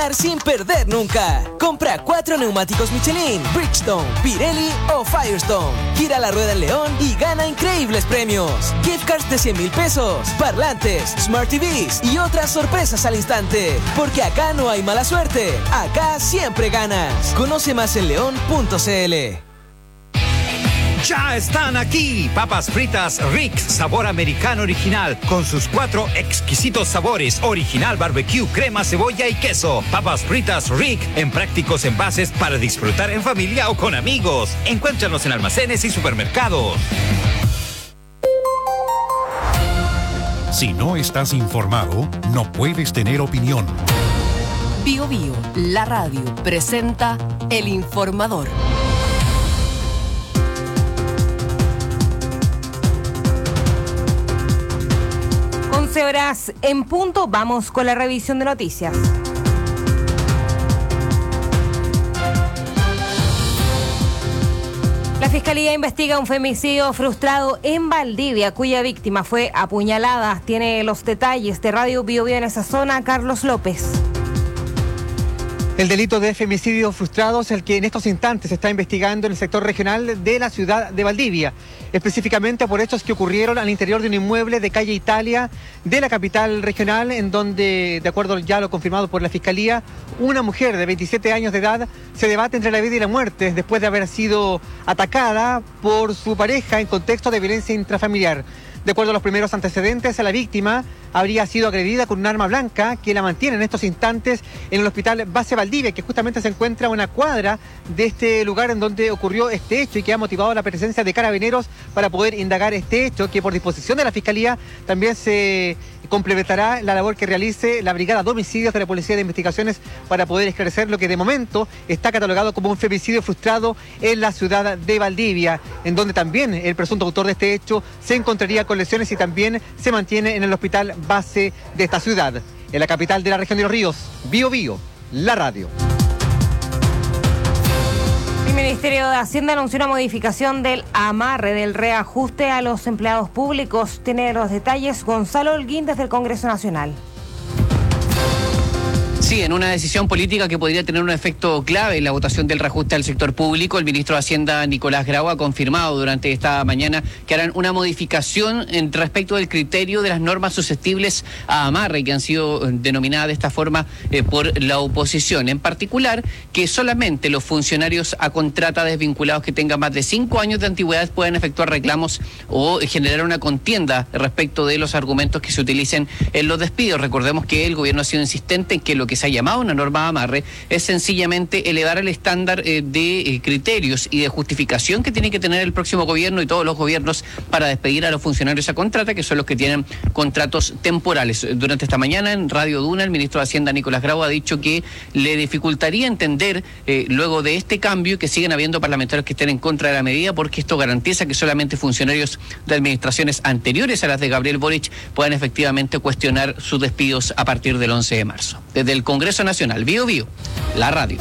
ganar sin perder nunca. Compra 4 neumáticos Michelin, Bridgestone, Pirelli o Firestone. Gira la rueda en León y gana increíbles premios. Gift cards de 100,000 pesos, parlantes, Smart TVs y otras sorpresas al instante. Porque acá no hay mala suerte. Acá siempre ganas. Conoce más en león.cl. Ya están aquí, papas fritas Rick, sabor americano original, con sus 4 exquisitos sabores, original barbecue, crema, cebolla y queso. Papas fritas Rick, en prácticos envases para disfrutar en familia o con amigos. Encuéntranos en almacenes y supermercados. Si no estás informado, no puedes tener opinión. Bio Bio, la radio, presenta El Informador. 11 horas en punto, vamos con la revisión de noticias. La Fiscalía investiga un femicidio frustrado en Valdivia, cuya víctima fue apuñalada. Tiene los detalles de Radio Bio Bio en esa zona, Carlos López. El delito de femicidio frustrado es el que en estos instantes se está investigando en el sector regional de la ciudad de Valdivia, específicamente por hechos que ocurrieron al interior de un inmueble de calle Italia de la capital regional, en donde, de acuerdo ya lo confirmado por la Fiscalía, una mujer de 27 años de edad se debate entre la vida y la muerte después de haber sido atacada por su pareja en contexto de violencia intrafamiliar. De acuerdo a los primeros antecedentes, la víctima habría sido agredida con un arma blanca que la mantiene en estos instantes en el hospital Base Valdivia, que justamente se encuentra a una cuadra de este lugar en donde ocurrió este hecho y que ha motivado la presencia de carabineros para poder indagar este hecho, que por disposición de la Fiscalía también se complementará la labor que realice la Brigada de Homicidios de la Policía de Investigaciones para poder esclarecer lo que de momento está catalogado como un femicidio frustrado en la ciudad de Valdivia, en donde también el presunto autor de este hecho se encontraría con lesiones y también se mantiene en el hospital base de esta ciudad. En la capital de la región de Los Ríos, Bio Bio, la radio. El Ministerio de Hacienda anunció una modificación del amarre del reajuste a los empleados públicos. Tiene los detalles Gonzalo Holguín desde el Congreso Nacional. Sí, en una decisión política que podría tener un efecto clave en la votación del reajuste al sector público, el ministro de Hacienda, Nicolás Grau, ha confirmado durante esta mañana que harán una modificación en respecto del criterio de las normas susceptibles a amarre, que han sido denominadas de esta forma por la oposición. En particular, que solamente los funcionarios a contrata desvinculados que tengan más de 5 años de antigüedad puedan efectuar reclamos o generar una contienda respecto de los argumentos que se utilicen en los despidos. Recordemos que el gobierno ha sido insistente en que lo que se ha llamado una norma de amarre es sencillamente elevar el estándar de criterios y de justificación que tiene que tener el próximo gobierno y todos los gobiernos para despedir a los funcionarios a contrata, que son los que tienen contratos temporales. Durante esta mañana en Radio Duna, el ministro de Hacienda, Nicolás Grau, ha dicho que le dificultaría entender luego de este cambio que siguen habiendo parlamentarios que estén en contra de la medida, porque esto garantiza que solamente funcionarios de administraciones anteriores a las de Gabriel Boric puedan efectivamente cuestionar sus despidos a partir del 11 de marzo. Desde el Congreso Nacional, Bio Bio, la radio.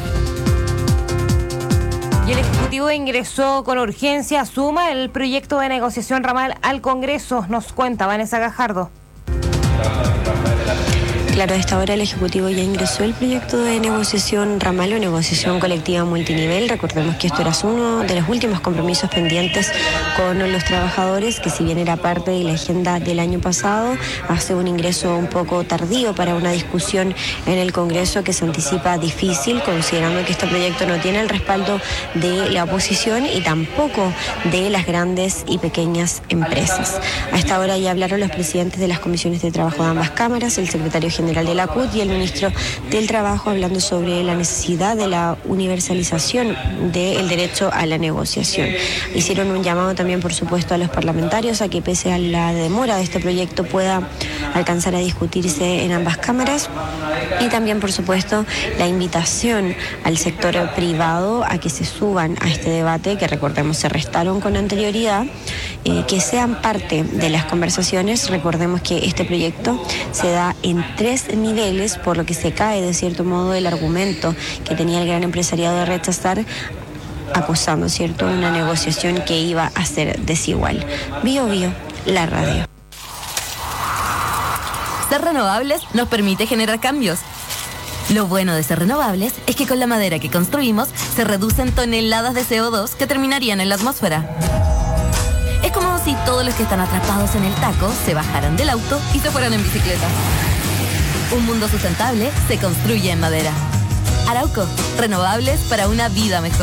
Y el Ejecutivo ingresó con urgencia, suma el proyecto de negociación ramal al Congreso. Nos cuenta Vanessa Gajardo. Claro, a esta hora el Ejecutivo ya ingresó el proyecto de negociación ramal o negociación colectiva multinivel. Recordemos que esto era uno de los últimos compromisos pendientes con los trabajadores, que si bien era parte de la agenda del año pasado, hace un ingreso un poco tardío para una discusión en el Congreso que se anticipa difícil, considerando que este proyecto no tiene el respaldo de la oposición y tampoco de las grandes y pequeñas empresas. A esta hora ya hablaron los presidentes de las comisiones de trabajo de ambas cámaras, el secretario general de la CUT y el ministro del Trabajo, hablando sobre la necesidad de la universalización del derecho a la negociación. Hicieron un llamado también, por supuesto, a los parlamentarios a que, pese a la demora de este proyecto, pueda alcanzar a discutirse en ambas cámaras, y también, por supuesto, la invitación al sector privado a que se suban a este debate, que recordemos se restaron con anterioridad, que sean parte de las conversaciones. Recordemos que este proyecto se da en 3 niveles, por lo que se cae de cierto modo el argumento que tenía el gran empresariado de rechazar, acusando, ¿cierto?, una negociación que iba a ser desigual. Bio Bio, la radio. Ser renovables nos permite generar cambios. Lo bueno de ser renovables es que con la madera que construimos se reducen toneladas de CO2 que terminarían en la atmósfera. Es como si todos los que están atrapados en el taco se bajaran del auto y se fueran en bicicleta. Un mundo sustentable se construye en madera. Arauco, renovables para una vida mejor.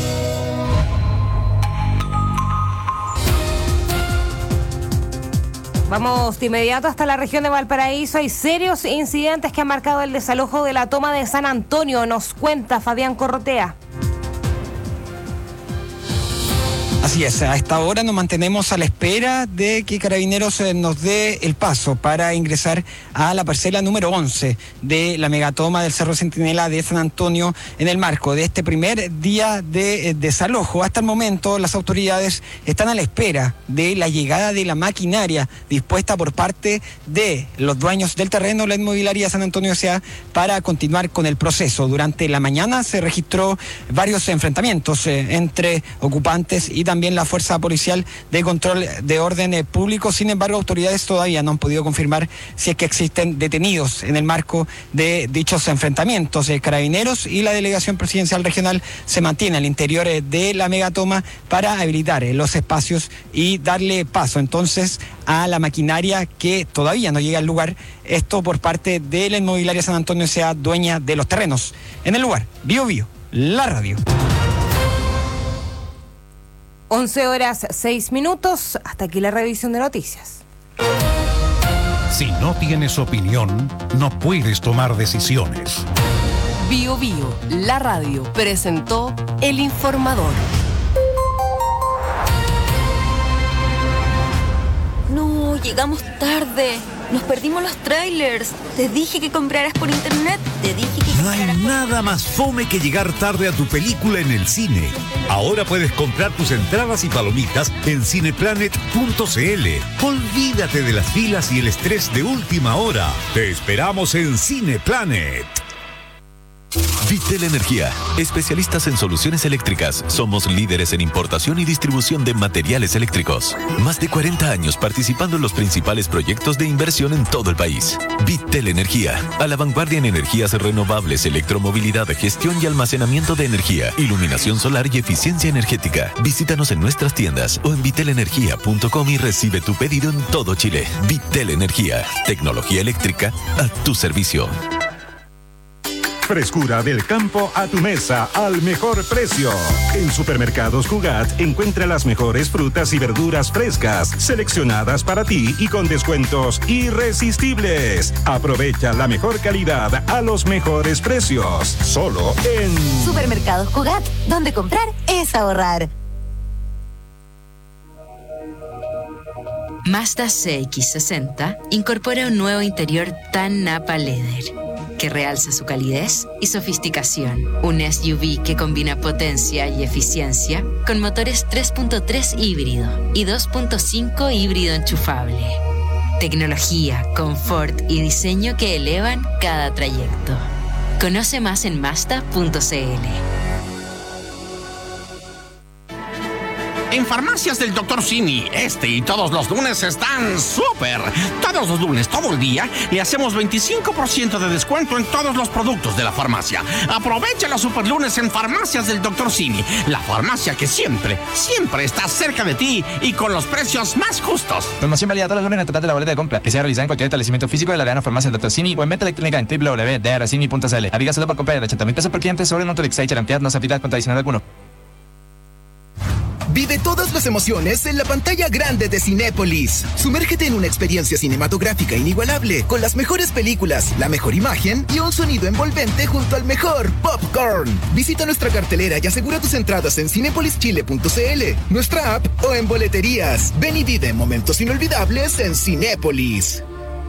Vamos de inmediato hasta la región de Valparaíso. Hay serios incidentes que han marcado el desalojo de la toma de San Antonio. Nos cuenta Fabián Corrotea. Así es, a esta hora nos mantenemos a la espera de que Carabineros nos dé el paso para ingresar a la parcela número 11 de la megatoma del Cerro Centinela de San Antonio en el marco de este primer día de desalojo. Hasta el momento las autoridades están a la espera de la llegada de la maquinaria dispuesta por parte de los dueños del terreno, la inmobiliaria San Antonio S.A., para continuar con el proceso. Durante la mañana se registró varios enfrentamientos entre ocupantes y también la fuerza policial de control de orden público. Sin embargo, autoridades todavía no han podido confirmar si es que existen detenidos en el marco de dichos enfrentamientos. Carabineros y la delegación presidencial regional se mantienen al interior de la megatoma para habilitar los espacios y darle paso entonces a la maquinaria que todavía no llega al lugar. Esto por parte de la inmobiliaria San Antonio S.A., dueña de los terrenos en el lugar. Bio Bio, la radio. 11:06. Hasta aquí la revisión de noticias. Si no tienes opinión, no puedes tomar decisiones. Bio Bio, la radio, presentó El Informador. No, llegamos tarde. Nos perdimos los trailers. Te dije que compraras por internet. No hay nada más fome que llegar tarde a tu película en el cine. Ahora puedes comprar tus entradas y palomitas en cineplanet.cl. Olvídate de las filas y el estrés de última hora. Te esperamos en Cineplanet. Vitel Energía, especialistas en soluciones eléctricas. Somos líderes en importación y distribución de materiales eléctricos. Más de 40 años participando en los principales proyectos de inversión en todo el país. Vitel Energía, a la vanguardia en energías renovables, electromovilidad, gestión y almacenamiento de energía, iluminación solar y eficiencia energética. Visítanos en nuestras tiendas o en vitelenergia.com y recibe tu pedido en todo Chile. Vitel Energía, tecnología eléctrica a tu servicio. Frescura del campo a tu mesa al mejor precio. En Supermercados Cugat encuentra las mejores frutas y verduras frescas, seleccionadas para ti y con descuentos irresistibles. Aprovecha la mejor calidad a los mejores precios. Solo en Supermercados Cugat, donde comprar es ahorrar. Mazda CX-60 incorpora un nuevo interior tan Napa Leather que realza su calidez y sofisticación. Un SUV que combina potencia y eficiencia con motores 3.3 híbrido y 2.5 híbrido enchufable. Tecnología, confort y diseño que elevan cada trayecto. Conoce más en Mazda.cl. En Farmacias del Dr. Simi, este y todos los lunes están súper. Todos los lunes, todo el día, le hacemos 25% de descuento en todos los productos de la farmacia. Aprovecha los super lunes en Farmacias del Dr. Simi, la farmacia que siempre está cerca de ti y con los precios más justos. Promoción válida todos los lunes en el total de la boleta de compra, que sea realizada en cualquier establecimiento físico de la Arena Farmacia del Dr. Simi o en venta electrónica en www.drcimi.cl. Aplica solo por compra de 80.000 pesos por cliente sobre un Autolix y garantía no se aplica con adicional alguno. Vive todas las emociones en la pantalla grande de Cinépolis. Sumérgete en una experiencia cinematográfica inigualable, con las mejores películas, la mejor imagen y un sonido envolvente junto al mejor popcorn. Visita nuestra cartelera y asegura tus entradas en cinepolischile.cl, nuestra app o en boleterías. Ven y vive momentos inolvidables en Cinépolis.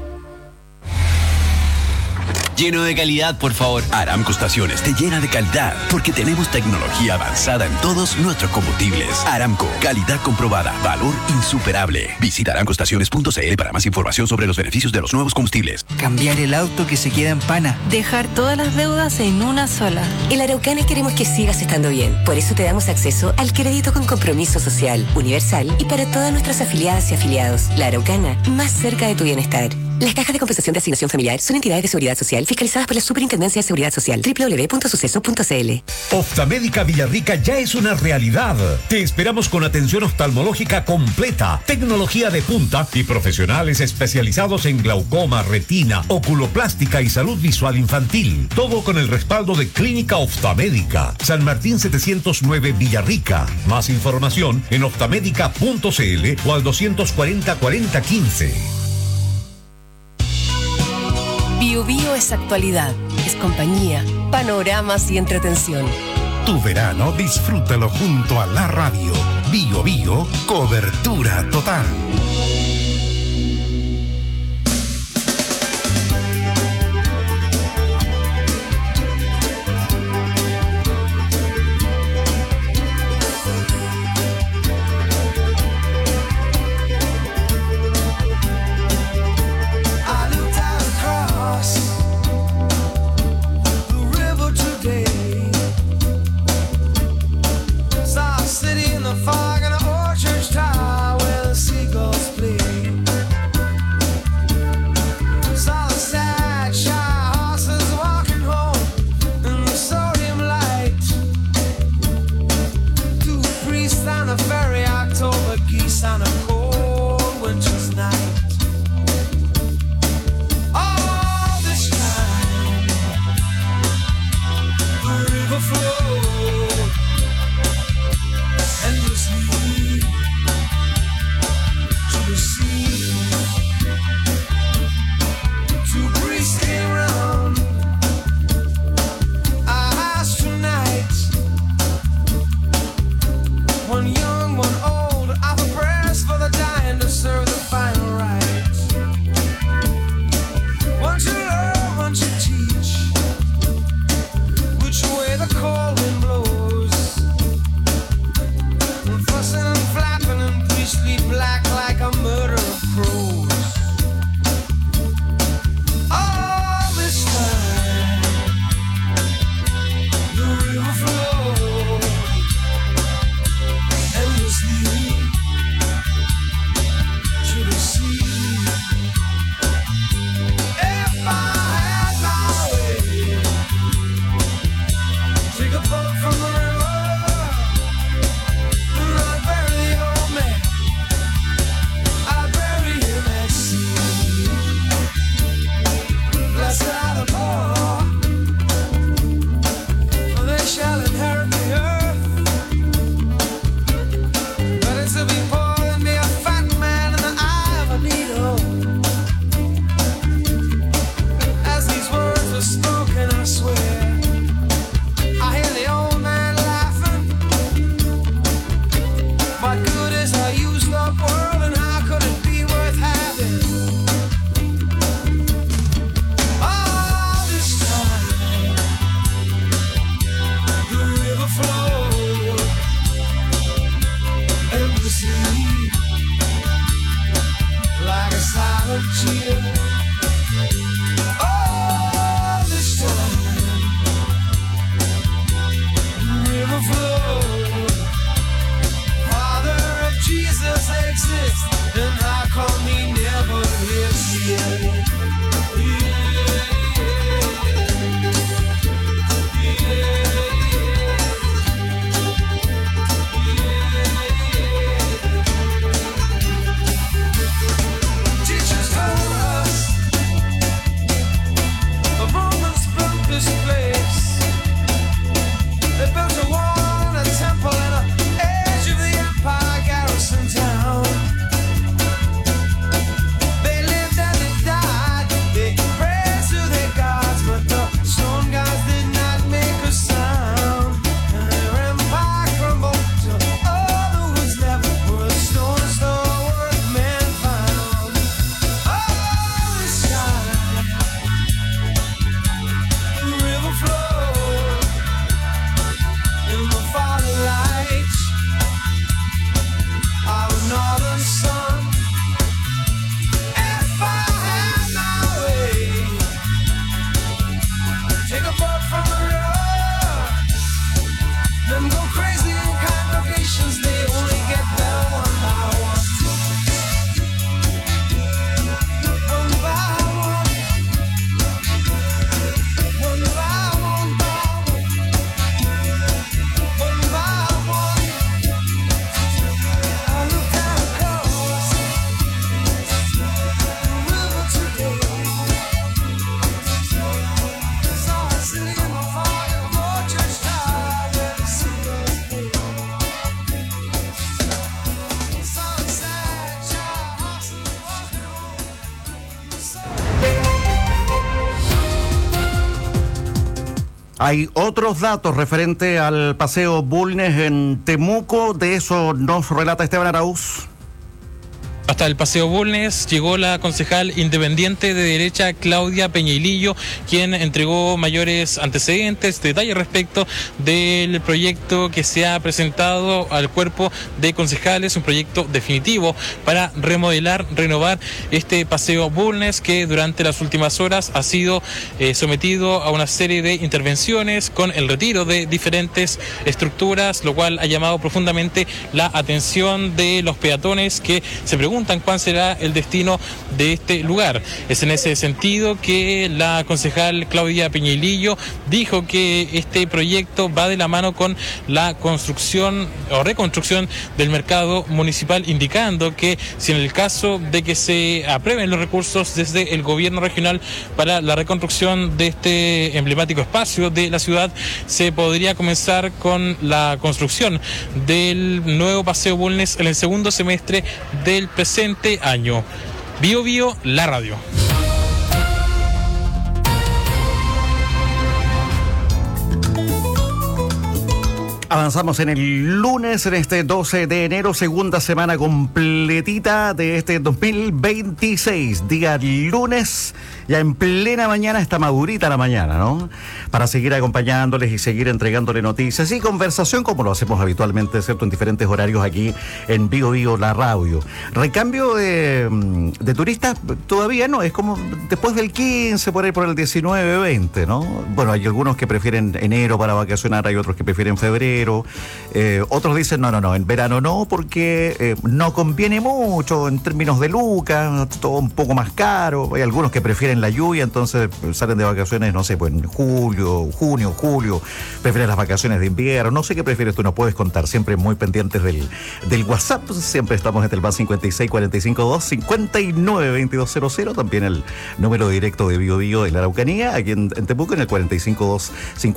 Lleno de calidad, por favor. Aramco Estaciones te llena de calidad porque tenemos tecnología avanzada en todos nuestros combustibles. Aramco, calidad comprobada, valor insuperable. Visita aramcoestaciones.cl para más información sobre los beneficios de los nuevos combustibles. Cambiar el auto que se queda en pana. Dejar todas las deudas en una sola. En Araucana queremos que sigas estando bien. Por eso te damos acceso al crédito con compromiso social, universal y para todas nuestras afiliadas y afiliados. La Araucana, más cerca de tu bienestar. Las cajas de compensación de asignación familiar son entidades de seguridad social fiscalizadas por la Superintendencia de Seguridad Social. www.suceso.cl. Oftalmédica Villarrica ya es una realidad. Te esperamos con atención oftalmológica completa, tecnología de punta y profesionales especializados en glaucoma, retina, oculoplástica y salud visual infantil. Todo con el respaldo de Clínica Oftamédica. San Martín 709 Villarrica. Más información en oftamédica.cl o al 240 40 15. Bio Bio es actualidad, es compañía, panoramas y entretención. Tu verano disfrútalo junto a la radio. Bio Bio, cobertura total. Fog and a old church tower where the seagulls play. Hay otros datos referente al paseo Bulnes en Temuco, de eso nos relata Esteban Araúz. Hasta el paseo Bulnes llegó la concejal independiente de derecha Claudia Peñailillo, quien entregó mayores antecedentes, detalles respecto del proyecto que se ha presentado al cuerpo de concejales, un proyecto definitivo para remodelar, renovar este paseo Bulnes, que durante las últimas horas ha sido sometido a una serie de intervenciones con el retiro de diferentes estructuras, lo cual ha llamado profundamente la atención de los peatones que se preguntan cuál será el destino de este lugar. Es en ese sentido que la concejal Claudia Peñailillo dijo que este proyecto va de la mano con la construcción o reconstrucción del mercado municipal, indicando que si en el caso de que se aprueben los recursos desde el gobierno regional para la reconstrucción de este emblemático espacio de la ciudad, se podría comenzar con la construcción del nuevo paseo Bulnes en el segundo semestre del presente año. Bio Bio, la radio. Avanzamos en el lunes, en este 12 de enero, segunda semana completita de este 2026. Día lunes, ya en plena mañana, está madurita la mañana, ¿no? Para seguir acompañándoles y seguir entregándole noticias y conversación, como lo hacemos habitualmente, ¿cierto? En diferentes horarios aquí en Bio Bio, la radio. Recambio de turistas todavía no, es como después del 15, por ahí por el 19, 20, ¿no? Bueno, hay algunos que prefieren enero para vacacionar, hay otros que prefieren febrero. Otros dicen no, en verano no, porque no conviene mucho en términos de lucas, todo un poco más caro. Hay algunos que prefieren la lluvia, entonces salen de vacaciones, no sé, pues en junio, julio, prefieren las vacaciones de invierno. No sé qué prefieres tú, nos puedes contar, siempre muy pendientes del WhatsApp, siempre estamos en el más 56 45 2 59 22 00, también el número directo de Bio Bio en la Araucanía, aquí en Temuco, en el 45 2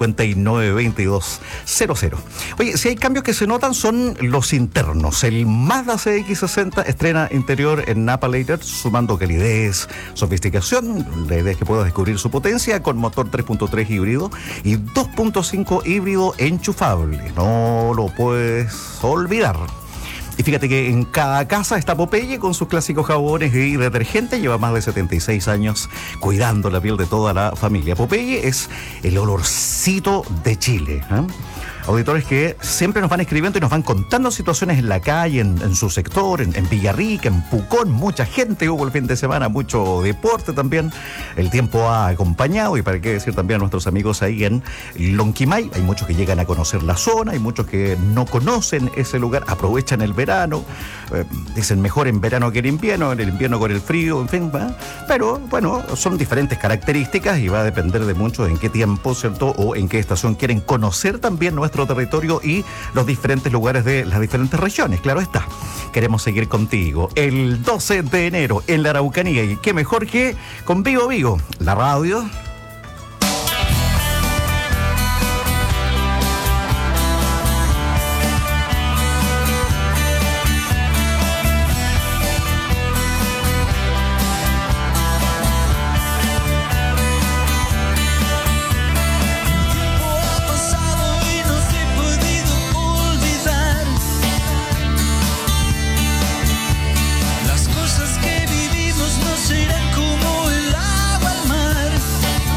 59 22 00. Oye, si hay cambios que se notan son los internos. El Mazda CX-60 estrena interior en Napa Later, sumando calidez, sofisticación. La idea es que puedas descubrir su potencia con motor 3.3 híbrido y 2.5 híbrido enchufable. No lo puedes olvidar. Y fíjate que en cada casa está Popeye con sus clásicos jabones y detergentes. Lleva más de 76 años cuidando la piel de toda la familia. Popeye es el olorcito de Chile, ¿eh? Auditores que siempre nos van escribiendo y nos van contando situaciones en la calle, en su sector, en Villarrica, en Pucón, mucha gente hubo el fin de semana, mucho deporte también, el tiempo ha acompañado, y para qué decir también a nuestros amigos ahí en Lonquimay, hay muchos que llegan a conocer la zona, hay muchos que no conocen ese lugar, aprovechan el verano, dicen mejor en verano que en el invierno con el frío, en fin, ¿va? Pero bueno, son diferentes características y va a depender de mucho en qué tiempo, ¿cierto? O en qué estación quieren conocer también nuestro territorio y los diferentes lugares de las diferentes regiones, claro está. Queremos seguir contigo el 12 de enero en la Araucanía, y qué mejor que con Bio Bio, la radio. Las cosas que vivimos no serán como el agua al mar.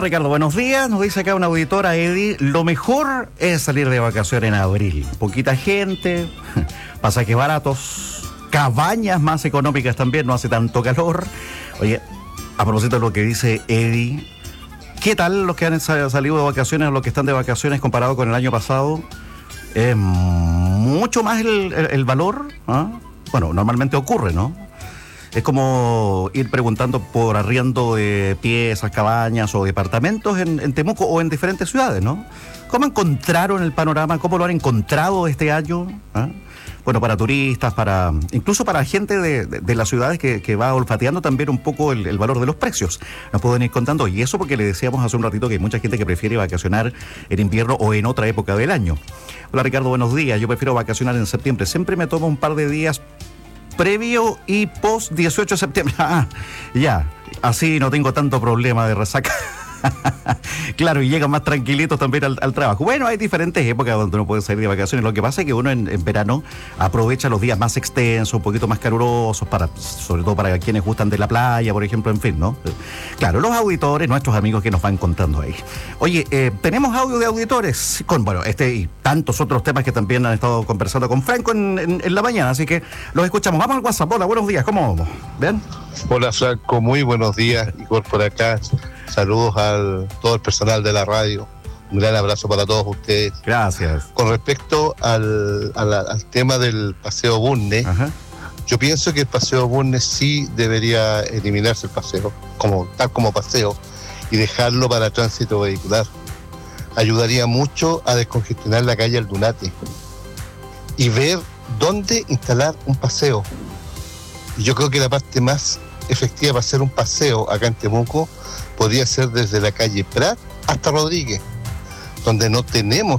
Ricardo, buenos días. Nos dice acá una auditora, Eddie, lo mejor es salir de vacaciones en abril. Poquita gente, pasajes baratos, cabañas más económicas también, no hace tanto calor. Oye, a propósito de lo que dice Eddie, ¿qué tal los que han salido de vacaciones o los que están de vacaciones comparado con el año pasado? Es mucho más el valor, ¿ah? Bueno, normalmente ocurre, ¿no? Es como ir preguntando por arriendo de piezas, cabañas o departamentos en Temuco o en diferentes ciudades, ¿no? ¿Cómo encontraron el panorama? ¿Cómo lo han encontrado este año? ¿Ah? Bueno, para turistas, incluso para gente de las ciudades que va olfateando también un poco el valor de los precios. Nos pueden ir contando. Y eso porque le decíamos hace un ratito que hay mucha gente que prefiere vacacionar en invierno o en otra época del año. Hola Ricardo, buenos días. Yo prefiero vacacionar en septiembre. Siempre me tomo un par de días previo y post 18 de septiembre. Ya, así no tengo tanto problema de resaca. Claro, y llegan más tranquilitos también al trabajo. Bueno, hay diferentes épocas donde uno puede salir de vacaciones. Lo que pasa es que uno en verano aprovecha los días más extensos, un poquito más calurosos, sobre todo para quienes gustan de la playa, por ejemplo, en fin, ¿no? Claro, los auditores, nuestros amigos que nos van contando ahí. Oye, tenemos audio de auditores con, bueno, y tantos otros temas que también han estado conversando con Franco en la mañana, así que los escuchamos. Vamos al WhatsApp. Hola, buenos días, ¿cómo vamos? ¿Ven? Hola Franco, muy buenos días. Igor por acá. Saludos a todo el personal de la radio. Un gran abrazo para todos ustedes. Gracias. Con respecto al tema del paseo Bulnes, yo pienso que el paseo Bulnes sí debería eliminarse el paseo, tal como paseo, y dejarlo para tránsito vehicular. Ayudaría mucho a descongestionar la calle Aldunate y ver dónde instalar un paseo. Y yo creo que la parte más efectiva para hacer un paseo acá en Temuco podría ser desde la calle Prat hasta Rodríguez, donde no tenemos,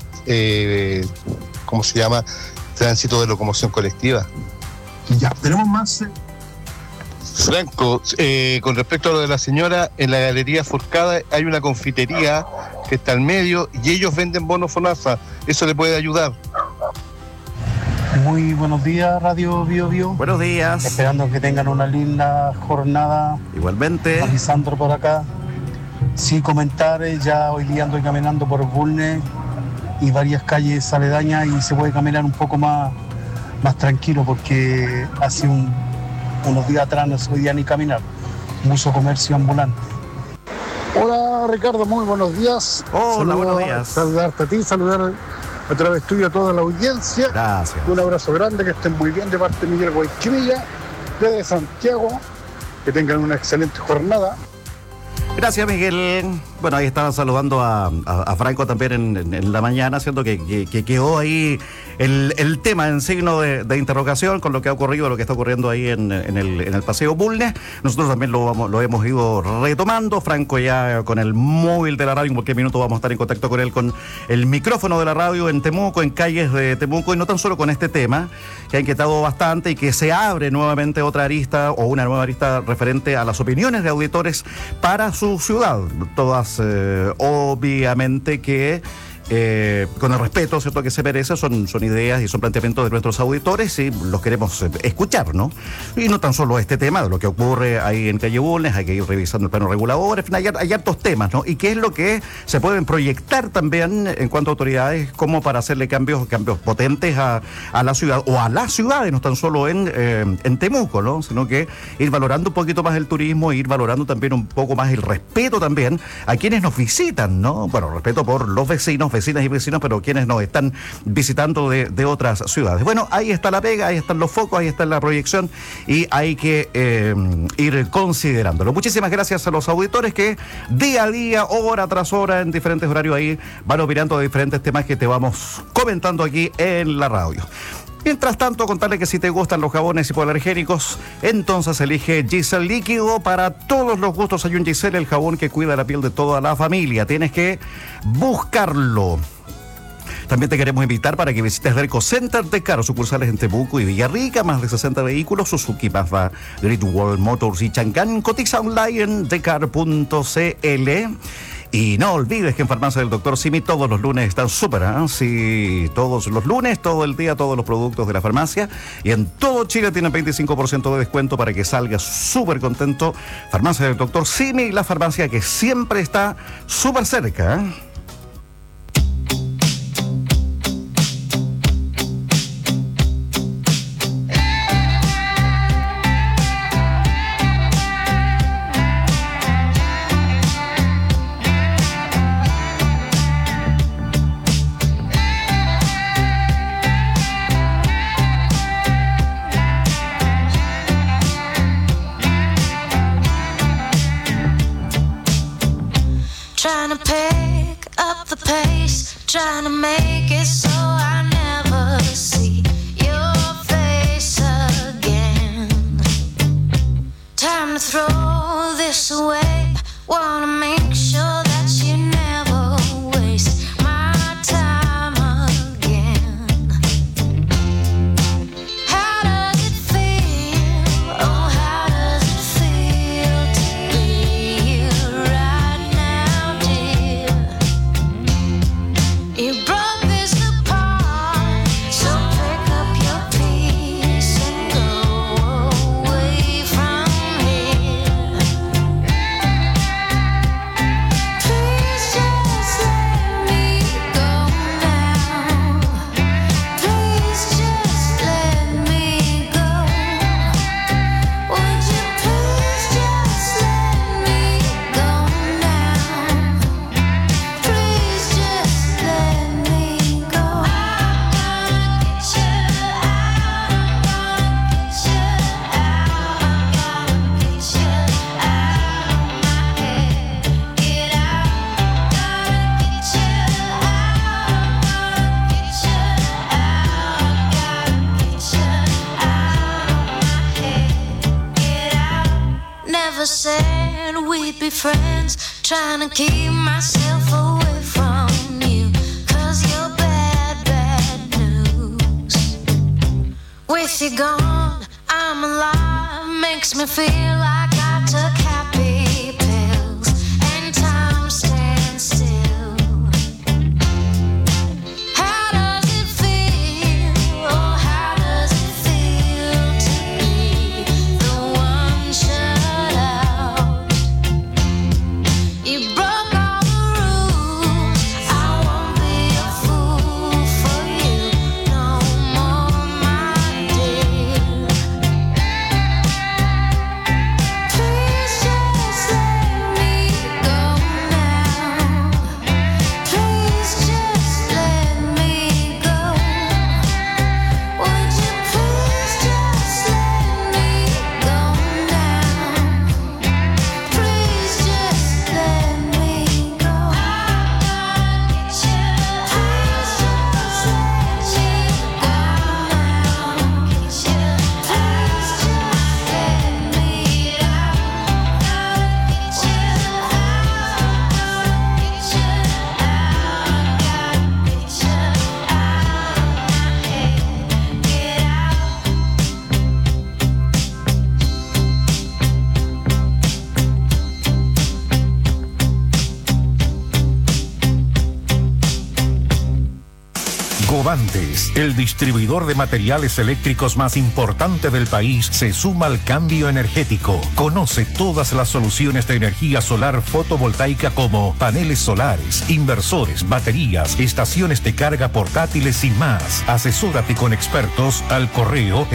tránsito de locomoción colectiva. Ya, tenemos más. Franco, con respecto a lo de la señora, en la Galería Forcada hay una confitería que está al medio y ellos venden bonos FONASA. Eso le puede ayudar. Muy buenos días, Radio Bio Bio. Buenos días. Esperando que tengan una linda jornada. Igualmente. Lisandro por acá. Sin comentar, ya hoy día ando caminando por Bulnes y varias calles aledañas y se puede caminar un poco más tranquilo porque hace unos días atrás no se podía ni caminar. Mucho comercio ambulante. Hola Ricardo, muy buenos días. Hola, buenos días. Saludarte a ti, saludar a través tuyo a toda la audiencia. Gracias. Un abrazo grande, que estén muy bien de parte de Miguel Guayquimilla, desde Santiago. Que tengan una excelente jornada. Gracias, Miguel. Bueno, ahí estaba saludando a Franco también en la mañana, siendo que quedó ahí el tema en signo de interrogación con lo que ha ocurrido, lo que está ocurriendo ahí en el Paseo Bulnes. Nosotros también lo hemos ido retomando. Franco ya con el móvil de la radio, en cualquier minuto vamos a estar en contacto con él, con el micrófono de la radio en Temuco, en calles de Temuco, y no tan solo con este tema, que ha inquietado bastante y que se abre nuevamente otra arista o una nueva arista referente a las opiniones de auditores para su ciudad. Todas obviamente que con el respeto, ¿cierto?, que se merece, son ideas y son planteamientos de nuestros auditores y los queremos escuchar, ¿no? Y no tan solo este tema de lo que ocurre ahí en Calle Bulnes, hay que ir revisando el plano regulador, en fin, hay hartos temas, ¿no? Y qué es lo que se pueden proyectar también en cuanto a autoridades como para hacerle cambios potentes a la ciudad o a las ciudades, no tan solo en Temuco, ¿no? Sino que ir valorando un poquito más el turismo, ir valorando también un poco más el respeto también a quienes nos visitan, ¿no? Bueno, respeto por los vecinas y vecinos, pero quienes nos están visitando de otras ciudades. Bueno, ahí está la pega, ahí están los focos, ahí está la proyección y hay que ir considerándolo. Muchísimas gracias a los auditores que día a día, hora tras hora, en diferentes horarios ahí van opinando de diferentes temas que te vamos comentando aquí en la radio. Mientras tanto, contarle que si te gustan los jabones hipoalergénicos, entonces elige Giselle Líquido. Para todos los gustos hay un Giselle, el jabón que cuida la piel de toda la familia. Tienes que buscarlo. También te queremos invitar para que visites Derco Center Decar, sucursales en Temuco y Villarrica, más de 60 vehículos, Suzuki, Mazda, Great Wall Motors y Chang'an. Cotiza online en decar.cl. Y no olvides que en Farmacia del Dr. Simi todos los lunes están súper, sí, todos los lunes, todo el día, todos los productos de la farmacia. Y en todo Chile tienen 25% de descuento para que salgas súper contento. Farmacia del Dr. Simi, la farmacia que siempre está súper cerca. Trying to pick up the pace, trying to make it so I never see your face again. Time to throw this away, wanna make sure that you never waste my time again. How does it feel? Oh, how does it feel to be here right now, dear? You broke this apart, so pick up your piece and go away from here. Please just let me go now. Please just let me go. Would you please just let me go now? Please just let me go. I'm gonna get you out. I'm gonna get you out. I'm gonna get you out of my head. Get out. Gonna get you out. I'm gonna get you out. Gotta get you out of my head. Get out. Never said we'd be friends. Trying to keep myself away from you, 'cause you're bad, bad news. With you gone, I'm alive. Makes me feel like I took happy pills and time stands still. How does it feel? Oh, how does it feel to be the one shut out? You broke all the rules. I won't be a fool for you no more, my dear. Please just let me go now. Please just let me go. Would you please just let me go now? Please just let me go. I'm gonna get you. Please just let me go now. Get you. Please just let me out. Gotta get you out. Get you out. Gotta get you out of my head. Get out. Govantes, el distribuidor de materiales eléctricos más importante del país, se suma al cambio energético. Conoce todas las soluciones de energía solar fotovoltaica como paneles solares, inversores, baterías, estaciones de carga portátiles y más. Asesórate con expertos al correo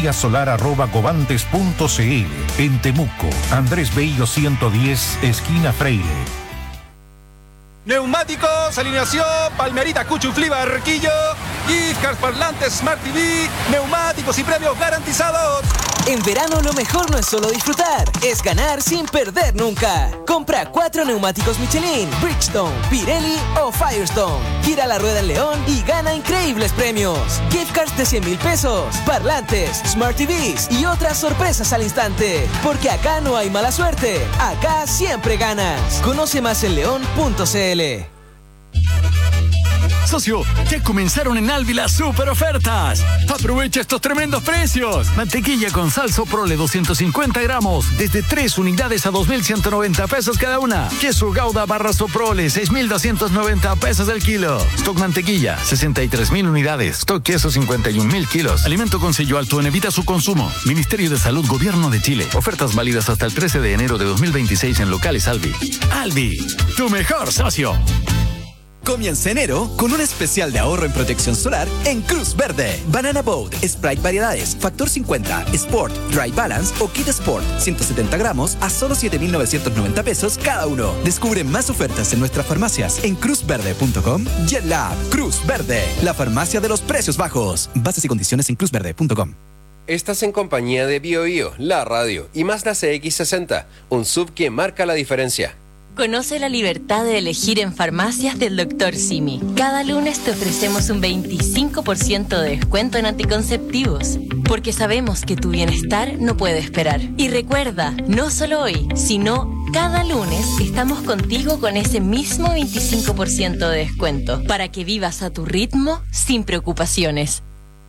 energiasolar@govantes.cl. En Temuco, Andrés Bello 110, esquina Freire. Neumáticos, alineación, Palmerita, Cuchuflí, Barquillo, gift cards, parlantes, Smart TV, neumáticos y premios garantizados. En verano lo mejor no es solo disfrutar, es ganar sin perder nunca. Compra 4 neumáticos Michelin, Bridgestone, Pirelli o Firestone. Gira la rueda en León y gana increíbles premios. Gift cards de 100,000 pesos, parlantes, Smart TVs y otras sorpresas al instante. Porque acá no hay mala suerte, acá siempre ganas. Conoce más en león.cl. Socio, ya comenzaron en Alvi las super ofertas. Aprovecha estos tremendos precios. Mantequilla con sal Soprole 250 gramos, desde 3 unidades a 2.190 pesos cada una. Queso Gouda barra Soprole, 6.290 pesos el kilo. Stock mantequilla, 63.000 unidades. Stock queso, 51.000 kilos. Alimento con sello alto en evita su consumo. Ministerio de Salud, Gobierno de Chile. Ofertas válidas hasta el 13 de enero de 2026 en locales Alvi. Alvi, tu mejor socio. Comienza enero con un especial de ahorro en protección solar en Cruz Verde. Banana Boat, Sprite variedades, Factor 50, Sport, Dry Balance o Kit Sport, 170 gramos a solo 7.990 pesos cada uno. Descubre más ofertas en nuestras farmacias en cruzverde.com y en la app Cruz Verde, la farmacia de los precios bajos. Bases y condiciones en cruzverde.com. Estás en compañía de BioBio, la radio y Mazda CX-60, un SUV que marca la diferencia. Conoce la libertad de elegir en farmacias del Dr. Simi. Cada lunes te ofrecemos un 25% de descuento en anticonceptivos, porque sabemos que tu bienestar no puede esperar. Y recuerda, no solo hoy, sino cada lunes estamos contigo con ese mismo 25% de descuento, para que vivas a tu ritmo sin preocupaciones.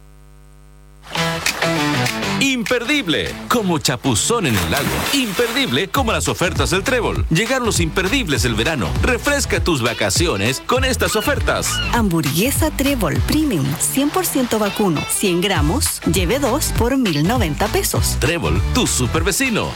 Imperdible, como chapuzón en el lago. Imperdible, como las ofertas del Trébol. Llegaron los imperdibles del verano. Refresca tus vacaciones con estas ofertas. Hamburguesa Trébol Premium, 100% vacuno, 100 gramos, lleve 2 por 1.090 pesos. Trébol, tu super vecino.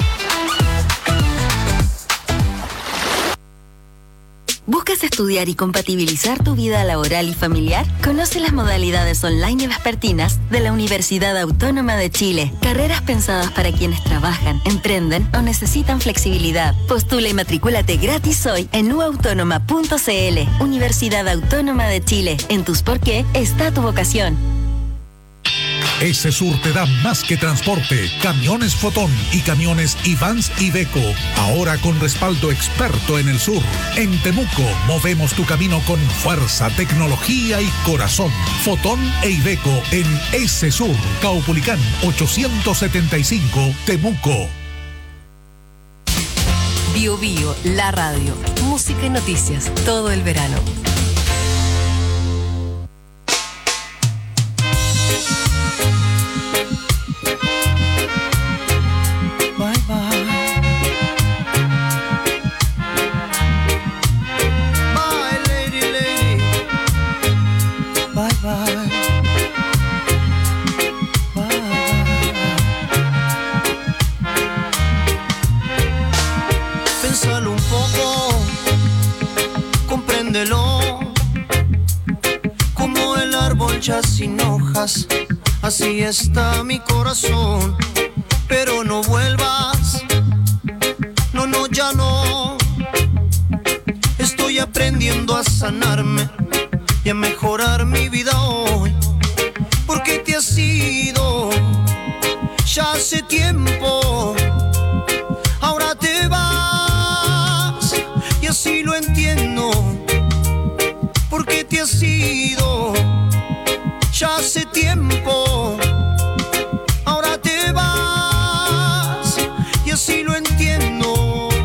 ¿Buscas estudiar y compatibilizar tu vida laboral y familiar? Conoce las modalidades online y vespertinas de la Universidad Autónoma de Chile. Carreras pensadas para quienes trabajan, emprenden o necesitan flexibilidad. Postula y matricúlate gratis hoy en uautónoma.cl. Universidad Autónoma de Chile. En tus por qué está tu vocación. Ese Sur te da más que transporte. Camiones Fotón y camiones Ivans Iveco. Ahora con respaldo experto en el sur. En Temuco movemos tu camino con fuerza, tecnología y corazón. Fotón e Iveco en Ese Sur. Caupolicán 875 Temuco. Bio Bio, la radio. Música y noticias todo el verano. Como el árbol ya sin hojas, así está mi corazón. Pero no vuelvas, no, no, ya no. Estoy aprendiendo a sanarme y a mejorar mi vida hoy. Porque te has ido ya hace tiempo, ahora te vas y así lo entiendo. Porque te has ido ya hace tiempo, ahora te vas y así lo entiendo.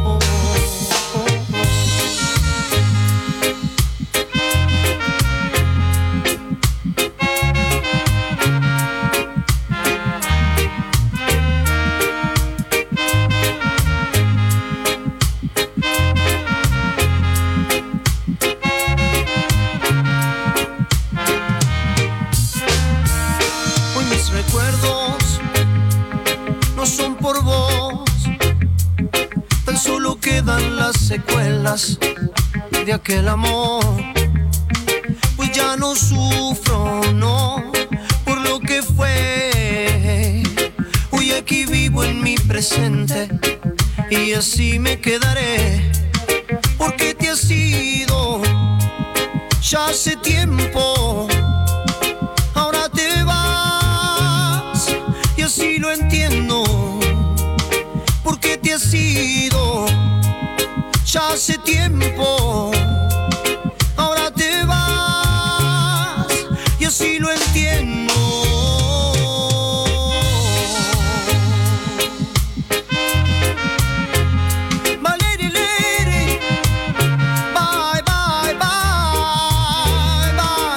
Por vos, tan solo quedan las secuelas de aquel amor. Pues ya no sufro, no, por lo que fue. Hoy aquí vivo en mi presente y así me quedaré. Porque te has ido ya hace tiempo, ahora te vas y así lo entiendo. Porque te has ido ya hace tiempo, ahora te vas y así lo entiendo. Valerie, bye, bye, bye, bye.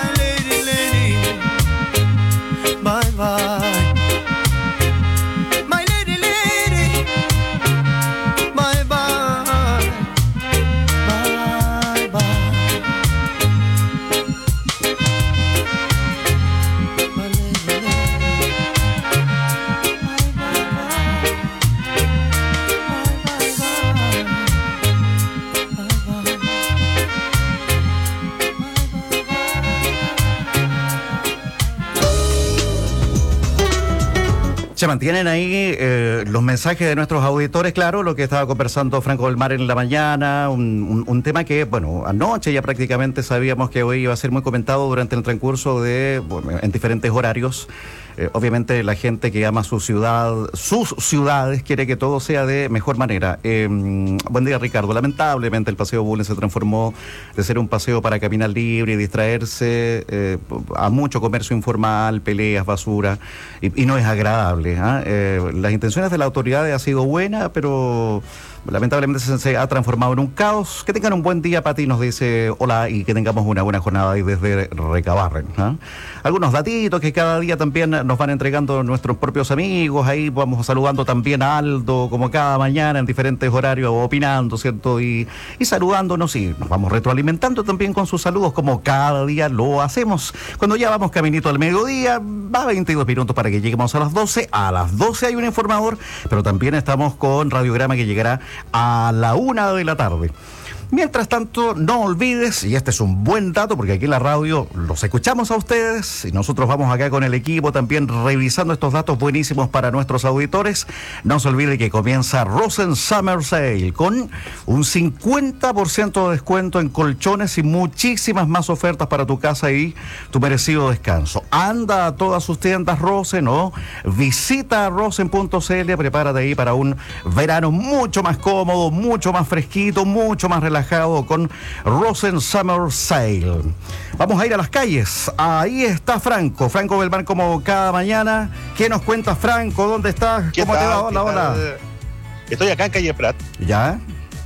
Se mantienen ahí los mensajes de nuestros auditores, claro, lo que estaba conversando Franco del Mar en la mañana, un tema que, bueno, anoche ya prácticamente sabíamos que hoy iba a ser muy comentado durante el transcurso de, bueno, en diferentes horarios. Obviamente la gente que ama su ciudad, sus ciudades, quiere que todo sea de mejor manera. Buen día, Ricardo. Lamentablemente el Paseo Bulnes se transformó de ser un paseo para caminar libre y distraerse a mucho comercio informal, peleas, basura, y no es agradable. Las intenciones de la autoridad han sido buenas, pero lamentablemente se ha transformado en un caos. Que tengan un buen día, Pati, nos dice hola, y que tengamos una buena jornada ahí desde Recabarren. Algunos datitos que cada día también nos van entregando nuestros propios amigos. Ahí vamos saludando también a Aldo, como cada mañana en diferentes horarios, opinando, ¿cierto? Y saludándonos, y nos vamos retroalimentando también con sus saludos, como cada día lo hacemos. Cuando ya vamos caminito al mediodía, va 22 minutos para que lleguemos a las 12. A las 12 hay un informador, pero también estamos con Radiograma, que llegará a la 1 de la tarde. Mientras tanto, no olvides, y este es un buen dato, porque aquí en la radio los escuchamos a ustedes, y nosotros vamos acá con el equipo también revisando estos datos buenísimos para nuestros auditores. No se olvide que comienza Rosen Summer Sale, con un 50% de descuento en colchones y muchísimas más ofertas para tu casa y tu merecido descanso. Anda a todas sus tiendas Rosen, o visita rosen.cl, prepárate ahí para un verano mucho más cómodo, mucho más fresquito, mucho más relajado, con Rosen Summer Sale. Vamos a ir a las calles. Ahí está Franco Belmar, como cada mañana. ¿Qué nos cuenta, Franco? ¿Dónde estás? ¿Cómo te va? Hola, hola. Estoy acá en calle Prat. ¿Ya?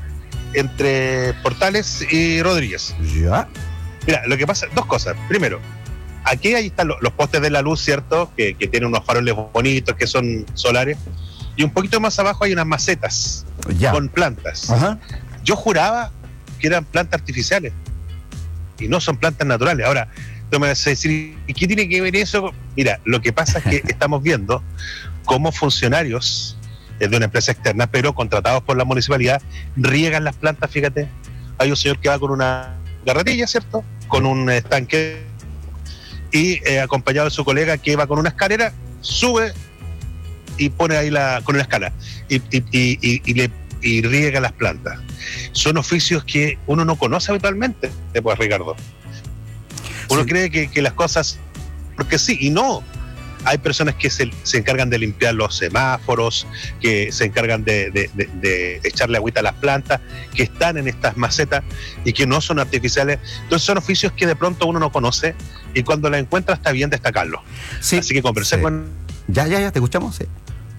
Entre Portales y Rodríguez. ¿Ya? Mira, lo que pasa, dos cosas. Primero, aquí ahí están los postes de la luz, ¿cierto? Que tienen unos faroles bonitos, que son solares. Y un poquito más abajo hay unas macetas con plantas. Ajá. Yo juraba que eran plantas artificiales y no son plantas naturales. Ahora, tú me vas a decir, ¿y qué tiene que ver eso? Mira, lo que pasa es que estamos viendo cómo funcionarios de una empresa externa, pero contratados por la municipalidad, riegan las plantas. Fíjate, hay un señor que va con una garratilla, ¿cierto? Con un estanque, y acompañado de su colega que va con una escalera, sube y pone ahí con una escala y riega las plantas. Son oficios que uno no conoce habitualmente, pues, Ricardo. Uno cree que las cosas, porque sí y no. Hay personas que se encargan de limpiar los semáforos, que se encargan de echarle agüita a las plantas, que están en estas macetas y que no son artificiales. Entonces son oficios que de pronto uno no conoce, y cuando la encuentra está bien destacarlo. Sí, así que conversé con... Ya, te escuchamos, sí.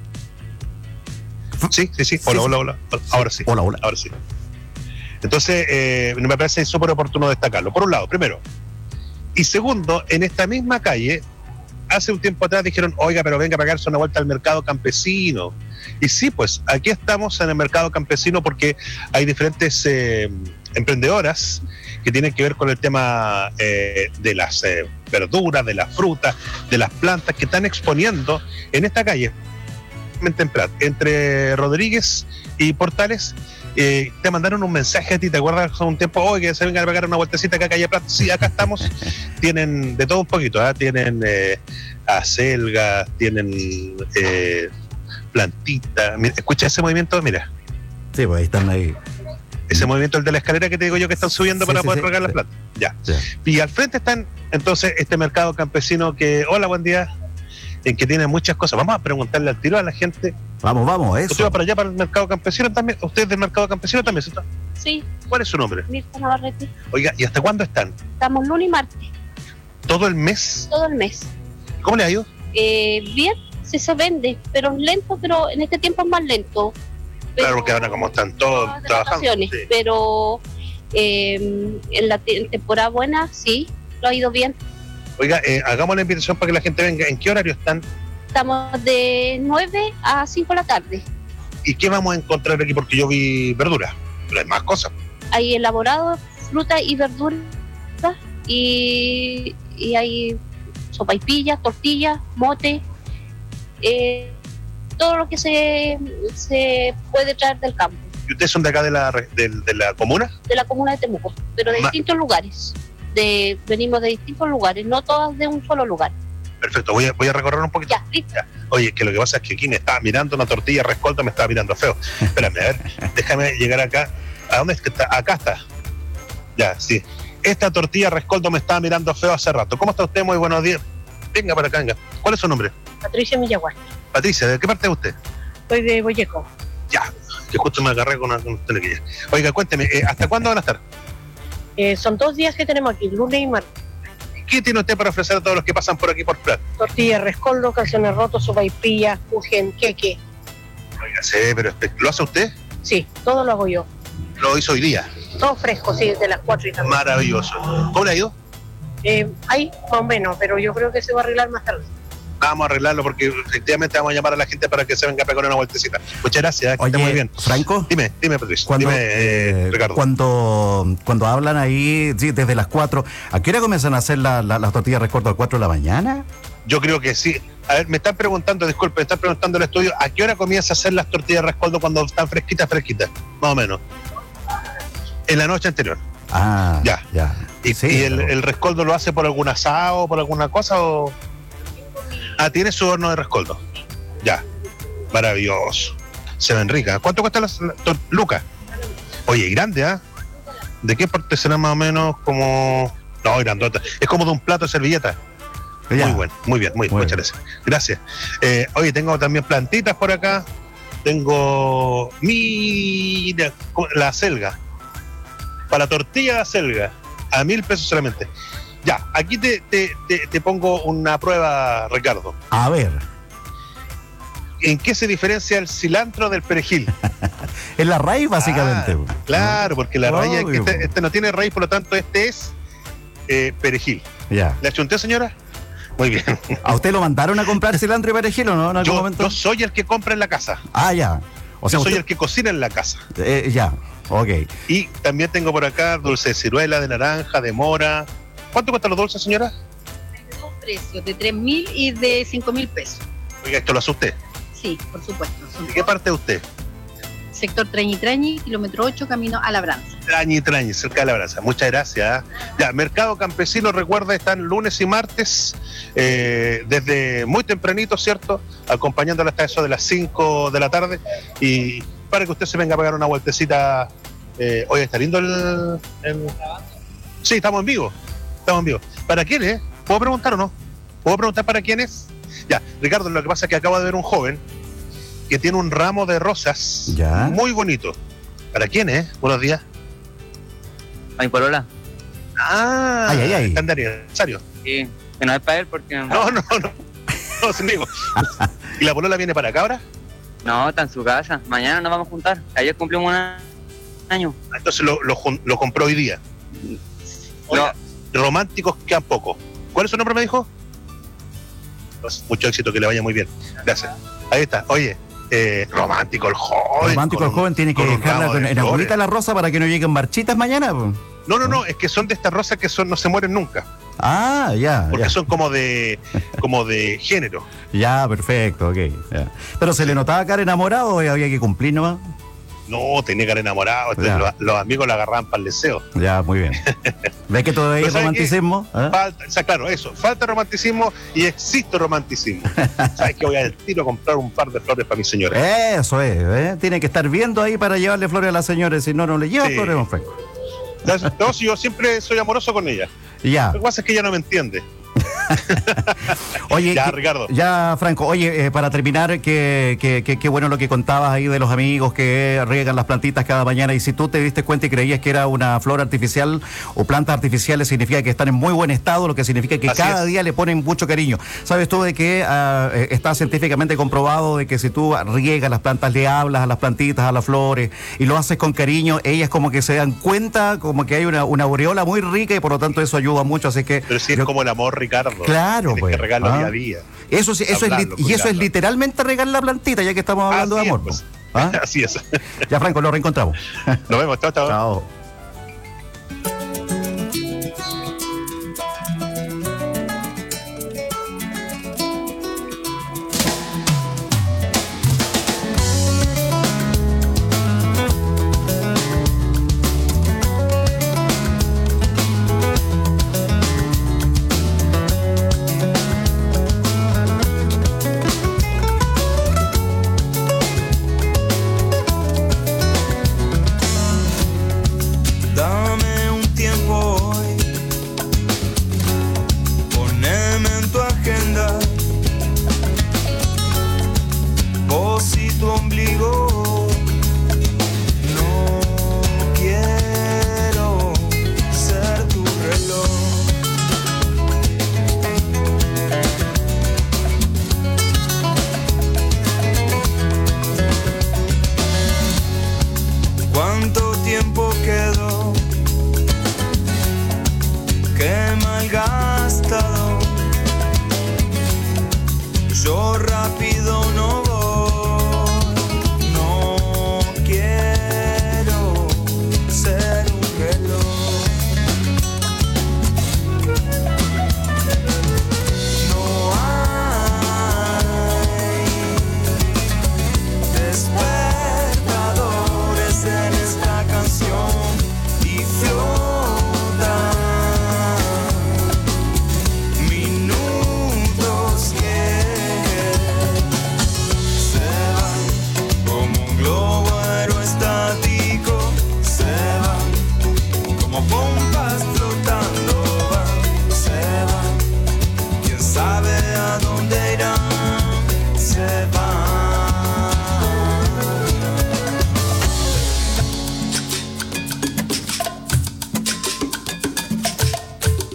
Sí. Hola. Ahora sí. Hola. Ahora sí. Entonces, me parece súper oportuno destacarlo. Por un lado, primero. Y segundo, en esta misma calle, hace un tiempo atrás dijeron, oiga, pero venga a pagarse una vuelta al mercado campesino. Y sí, pues, aquí estamos en el mercado campesino porque hay diferentes emprendedoras que tienen que ver con el tema de las verduras, de las frutas, de las plantas, que están exponiendo en esta calle, entre Rodríguez y Portales. Te mandaron un mensaje a ti, ¿te acuerdas? Hace un tiempo, que se vengan a pegar una vueltecita acá a calle Prat. Sí, acá estamos. Tienen de todo un poquito, tienen acelgas, tienen plantitas. Escucha ese movimiento, mira. Sí, pues ahí están ahí. Ese movimiento, el de la escalera que te digo yo, que están subiendo para poder regar las plantas. Ya. Y al frente están entonces este mercado campesino que, hola, buen día, en que tiene muchas cosas. Vamos a preguntarle al tiro a la gente. Vamos, eso. ¿Usted va para allá, para el mercado campesino también? ¿Usted es del mercado campesino también, cierto? Sí. ¿Cuál es su nombre? Mirta Navarrete. Oiga, ¿y hasta cuándo están? Estamos lunes y martes. ¿Todo el mes? Todo el mes. ¿Cómo le ha ido? Bien, sí se vende, pero es lento, pero en este tiempo es más lento. Claro, porque ahora como están todos trabajando. Sí. Pero en la temporada buena, sí, lo ha ido bien. Oiga, hagamos la invitación para que la gente venga. ¿En qué horario están? Estamos de 9 a 5 de la tarde. ¿Y qué vamos a encontrar aquí? Porque yo vi verduras, pero hay más cosas. Hay elaborado, fruta y verduras, y hay sopaipillas, tortillas, mote, todo lo que se puede traer del campo. ¿Y ustedes son de acá de la comuna? De la comuna de Temuco, pero de distintos lugares. Venimos de distintos lugares, no todas de un solo lugar. Perfecto, voy a recorrer un poquito. Ya, listo. Ya. Oye, que lo que pasa es que aquí me estaba mirando una tortilla rescoldo, me estaba mirando feo. Espérame, a ver, déjame llegar acá. ¿A dónde es que está? Acá está. Ya, sí. Esta tortilla rescoldo me estaba mirando feo hace rato. ¿Cómo está usted? Muy buenos días. Venga para acá, venga. ¿Cuál es su nombre? Patricia Millaguay. Patricia, ¿de qué parte es usted? Soy de Boyeco. Ya, que justo me agarré con una telequilla. Oiga, cuénteme, ¿hasta cuándo van a estar? Son 2 días que tenemos aquí, lunes y martes. ¿Qué tiene usted para ofrecer a todos los que pasan por aquí por Prat? Tortilla, rescoldo, calzones rotos, sopaipilla, ujen, queque. Oiga, sí, pero ¿lo hace usted? Sí, todo lo hago yo. Lo hizo hoy día. Todo fresco, sí, desde las 4 y tarde. Maravilloso. ¿Cómo le ha ido? Ahí, más o menos, pero yo creo que se va a arreglar más tarde. Vamos a arreglarlo porque efectivamente vamos a llamar a la gente para que se venga a pegar una vueltecita. Muchas gracias, que esté muy bien. Franco. Dime, Patricia. Cuando, Dime, Ricardo. Cuando hablan ahí, sí, desde las 4, ¿a qué hora comienzan a hacer las tortillas rescoldo? ¿A las 4 de la mañana? Yo creo que sí. A ver, me están preguntando, disculpe, me están preguntando el estudio, ¿a qué hora comienza a hacer las tortillas rescoldo cuando están fresquitas? Más o menos. En la noche anterior. Ah, ya. ¿Y, sí, y el rescoldo lo hace por algún asado, por alguna cosa o...? Ah, tiene su horno de rescoldo. Ya. Maravilloso. Se ven ricas. ¿Cuánto cuesta Lucas? Oye, grande, ¿ah? ¿De qué porte será más o menos como...? No, grandota. Es como de un plato de servilleta. Ya. Muy bueno, muy bien, muchas gracias. Gracias. Oye, tengo también plantitas por acá. Tengo... Mira, la acelga. Para tortilla de acelga. A 1.000 pesos solamente. Ya, aquí te pongo una prueba, Ricardo. A ver. ¿En qué se diferencia el cilantro del perejil? Es la raíz, básicamente. Claro, porque la raíz, Obvio. este no tiene raíz, por lo tanto, este es perejil. Ya. ¿Le achunté, señora? Muy bien. ¿A usted lo mandaron a comprar cilantro y perejil o no? ¿En algún momento? Yo soy el que compra en la casa. Ah, ya. O sea, yo soy usted... el que cocina en la casa. Ya, ok. Y también tengo por acá dulce de ciruela, de naranja, de mora. ¿Cuánto cuestan los dulces, señora? Hay dos precios, de 3.000 y de 5.000 pesos. Oiga, ¿esto lo hace usted? Sí, por supuesto. ¿De qué parte es usted? Sector Trañi Trañi, kilómetro 8, camino a Labranza. Trañi, cerca de Labranza. Muchas gracias. Ya, Mercado Campesino, recuerda, están lunes y martes, desde muy tempranito, ¿cierto? Acompañándola hasta eso de las 5 de la tarde. Y para que usted se venga a pegar una vueltecita. Oye, está lindo el... Sí, estamos en vivo. ¿Para quién es? ¿Puedo preguntar o no? ¿Puedo preguntar para quién es? Ya, Ricardo, lo que pasa es que acabo de ver un joven que tiene un ramo de rosas muy bonito. ¿Para quién es? Buenos días. A mi polola. Ah, está en aniversario. Sí, que no es para él porque... No, sin digo. ¿Y la polola viene para acá ahora? No, está en su casa. Mañana nos vamos a juntar. Ayer cumplimos un año. Entonces lo compró hoy día. Oiga, románticos quedan poco. ¿Cuál es su nombre, me dijo? Pues, mucho éxito, que le vaya muy bien. Gracias. Ahí está. Oye, romántico el joven. Romántico el joven tiene que dejarla en agüita la rosa para que no lleguen marchitas mañana. No, es que son de estas rosas que no se mueren nunca. Ah, ya. Porque son como de género. Ya, perfecto, ok. Ya. Pero ¿se le notaba cara enamorado o había que cumplir nomás? No, tenía cara enamorado. Los amigos la agarraban para el deseo. Ya, muy bien. ¿Ves que todavía hay romanticismo? Falta romanticismo y existe romanticismo. ¿Sabes que voy al tiro a comprar un par de flores para mi señora? Eso es, tiene que estar viendo ahí para llevarle flores a las señoras, si no le lleva flores, don Franco. No, si yo siempre soy amoroso con ella. Ya. Lo que pasa es que ella no me entiende. Oye, ya, Ricardo. Ya, Franco, oye, para terminar, qué bueno lo que contabas ahí de los amigos que riegan las plantitas cada mañana, y si tú te diste cuenta y creías que era una flor artificial o plantas artificiales, significa que están en muy buen estado, lo que significa que cada día le ponen mucho cariño. ¿Sabes tú de que está científicamente comprobado de que si tú riegas las plantas, le hablas a las plantitas, a las flores, y lo haces con cariño, ellas como que se dan cuenta, como que hay una aureola muy rica, y por lo tanto eso ayuda mucho, así que... Pero sí, es como el amor, Ricardo. Claro, tienes que regarlo día a día. Eso es literalmente regar la plantita, ya que estamos hablando de amor. Pues. ¿Ah? Así es. Ya, Franco, lo reencontramos. Nos vemos, chao. Chao.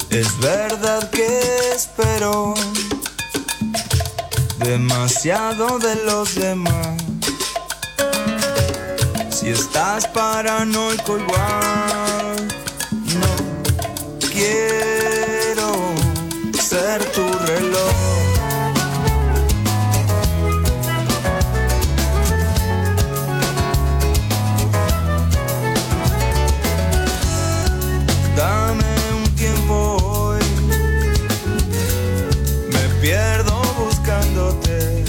Es verdad que espero demasiado de los demás. Si estás paranoico igual, no quiero ser tu reloj. Dame un tiempo hoy, me pierdo buscándote.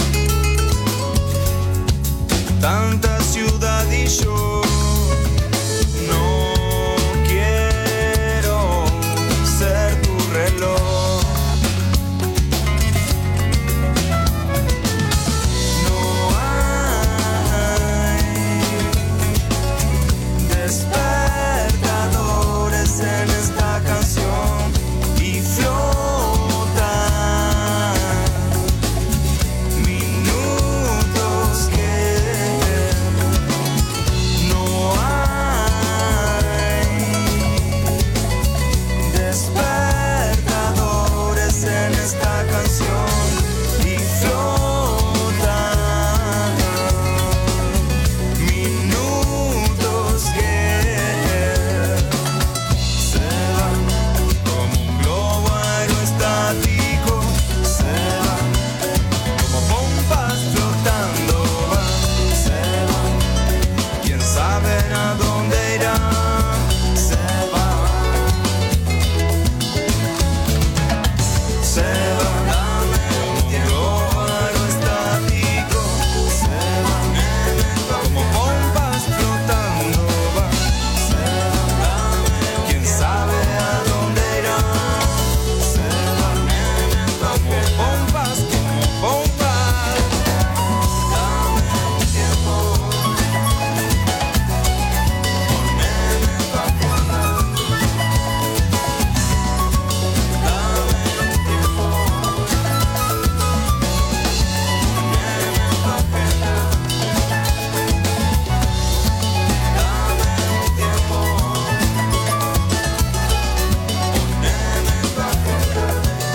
Tanta ciudad y yo no quiero ser tu reloj. No hay despertadores en esta canción y flotan minutos que no hay despertadores en esta canción y flotan minutos que se van como un globo aerostático, se van como pompas flotando, van, se van, quién sabe a dónde irán, se van, se van, dame un globo aerostático, se van, como pompas flotando, van, se van, quién sabe a dónde irán, se van, como pompas, dame un tiempo, poneme pa' acordar, dame un tiempo, poneme pa' pensar, dame un tiempo, poneme pa' acordar.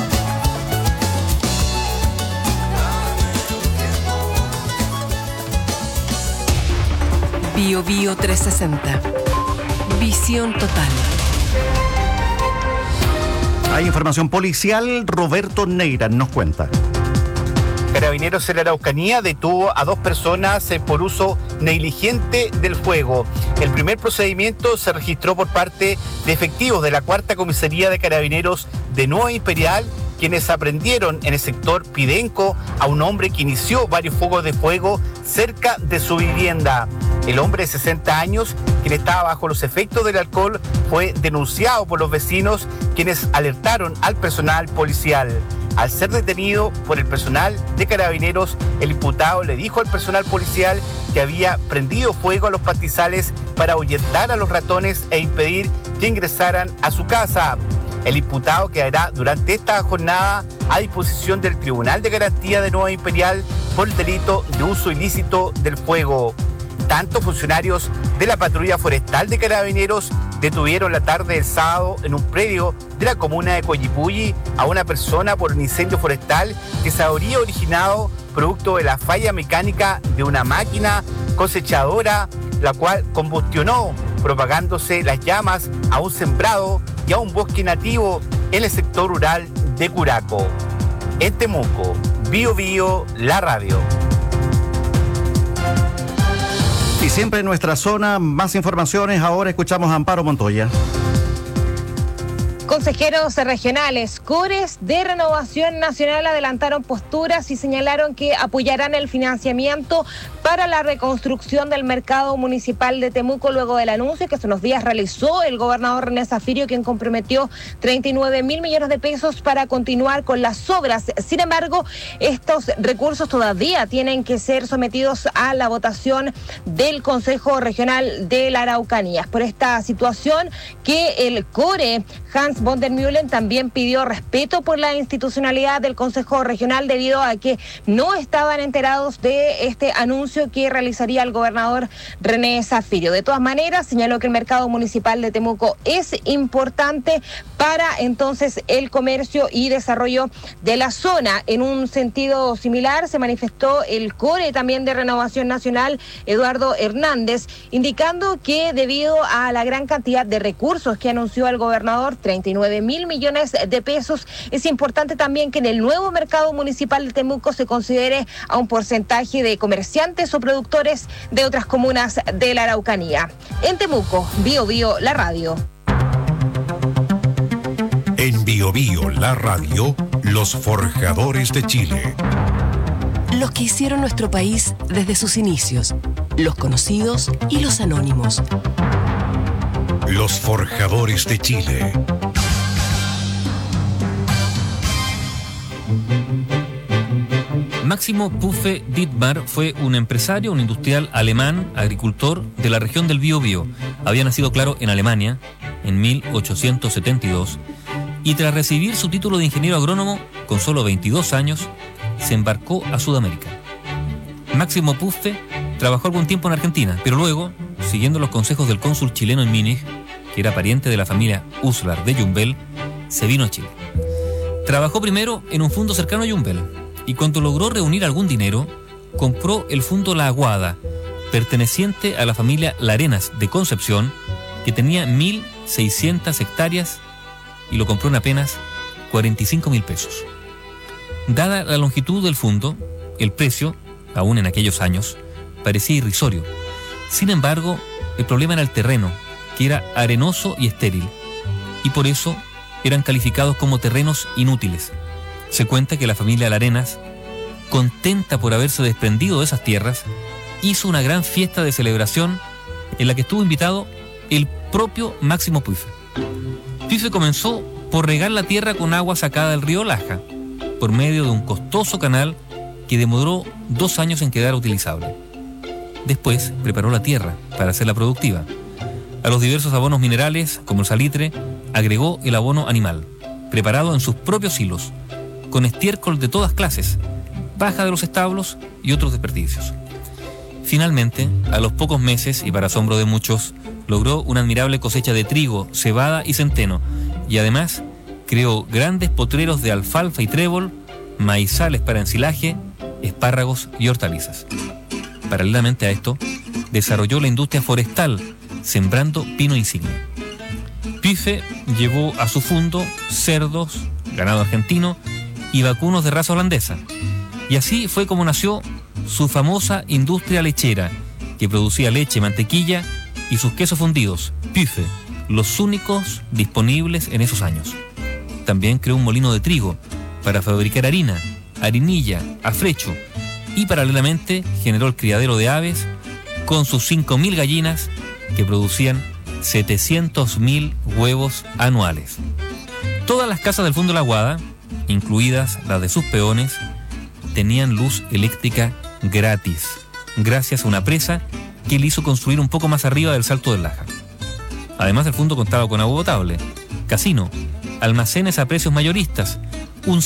Bio Bio 360. Visión total. Hay información policial. Roberto Neira nos cuenta. Carabineros en la Araucanía detuvo a 2 personas por uso negligente del fuego. El primer procedimiento se registró por parte de efectivos de la 4ª Comisaría de Carabineros de Nueva Imperial, quienes aprendieron en el sector Pidenco a un hombre que inició varios focos de fuego cerca de su vivienda. El hombre de 60 años, quien estaba bajo los efectos del alcohol, fue denunciado por los vecinos, quienes alertaron al personal policial. Al ser detenido por el personal de Carabineros, el imputado le dijo al personal policial que había prendido fuego a los pastizales para ahuyentar a los ratones e impedir que ingresaran a su casa. El imputado quedará durante esta jornada a disposición del Tribunal de Garantía de Nueva Imperial por el delito de uso ilícito del fuego. Tanto funcionarios de la Patrulla Forestal de Carabineros detuvieron la tarde del sábado en un predio de la comuna de Coyipulli a una persona por un incendio forestal que se habría originado producto de la falla mecánica de una máquina cosechadora, la cual combustionó, propagándose las llamas a un sembrado y a un bosque nativo en el sector rural de Curaco. En Temuco, Bio Bio, la radio. Y siempre en nuestra zona, más informaciones. Ahora escuchamos a Amparo Montoya. Consejeros regionales, cores de Renovación Nacional adelantaron posturas y señalaron que apoyarán el financiamiento para la reconstrucción del mercado municipal de Temuco luego del anuncio que hace unos días realizó el gobernador René Zafirio, quien comprometió 39.000 millones de pesos para continuar con las obras. Sin embargo, estos recursos todavía tienen que ser sometidos a la votación del Consejo Regional de la Araucanía. Por esta situación que el CORE, Hans von der Mühlen, también pidió respeto por la institucionalidad del Consejo Regional debido a que no estaban enterados de este anuncio que realizaría el gobernador René Zaffirio. De todas maneras, señaló que el mercado municipal de Temuco es importante para entonces el comercio y desarrollo de la zona. En un sentido similar se manifestó el core también de Renovación Nacional, Eduardo Hernández, indicando que debido a la gran cantidad de recursos que anunció el gobernador, 39.000 millones de pesos, es importante también que en el nuevo mercado municipal de Temuco se considere a un porcentaje de comerciantes o productores de otras comunas de la Araucanía. En Temuco, Bio Bio, la radio. En Bio Bio, la radio, los forjadores de Chile. Los que hicieron nuestro país desde sus inicios, los conocidos y los anónimos. Los forjadores de Chile. Máximo Puffe Dittmar fue un empresario, un industrial alemán, agricultor de la región del Biobío. Había nacido, claro, en Alemania en 1872 y tras recibir su título de ingeniero agrónomo con solo 22 años, se embarcó a Sudamérica. Máximo Puffe trabajó algún tiempo en Argentina, pero luego, siguiendo los consejos del cónsul chileno en Múnich, que era pariente de la familia Uslar de Yumbel, se vino a Chile. Trabajó primero en un fondo cercano a Yumbel y cuando logró reunir algún dinero, compró el fondo La Aguada, perteneciente a la familia Larenas de Concepción, que tenía 1.600 hectáreas y lo compró en apenas 45.000 pesos. Dada la longitud del fondo, el precio, aún en aquellos años, parecía irrisorio. Sin embargo, el problema era el terreno, que era arenoso y estéril, y por eso eran calificados como terrenos inútiles. Se cuenta que la familia Larenas, contenta por haberse desprendido de esas tierras, hizo una gran fiesta de celebración en la que estuvo invitado el propio Máximo Puffe. Puffe comenzó por regar la tierra con agua sacada del río Laja, por medio de un costoso canal que demoró 2 años en quedar utilizable. Después preparó la tierra para hacerla productiva. A los diversos abonos minerales, como el salitre, agregó el abono animal, preparado en sus propios silos, con estiércol de todas clases, paja de los establos y otros desperdicios. Finalmente, a los pocos meses, y para asombro de muchos, logró una admirable cosecha de trigo, cebada y centeno, y además creó grandes potreros de alfalfa y trébol, maizales para ensilaje, espárragos y hortalizas. Paralelamente a esto, desarrolló la industria forestal, sembrando pino insigne. Puffe llevó a su fondo cerdos, ganado argentino y vacunos de raza holandesa. Y así fue como nació su famosa industria lechera, que producía leche, mantequilla y sus quesos fundidos, Puffe, los únicos disponibles en esos años. También creó un molino de trigo para fabricar harina, harinilla, afrecho, y paralelamente generó el criadero de aves con sus 5.000 gallinas que producían 700.000 huevos anuales. Todas las casas del Fondo La Aguada, incluidas las de sus peones, tenían luz eléctrica gratis, gracias a una presa que le hizo construir un poco más arriba del Salto del Laja. Además, el fondo contaba con agua potable, casino, almacenes a precios mayoristas, un